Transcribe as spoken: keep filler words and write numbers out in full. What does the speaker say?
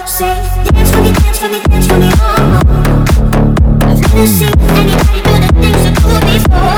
Say, dance for me, dance for me, dance for me, oh, oh. I've never seen anybody do the things you do before.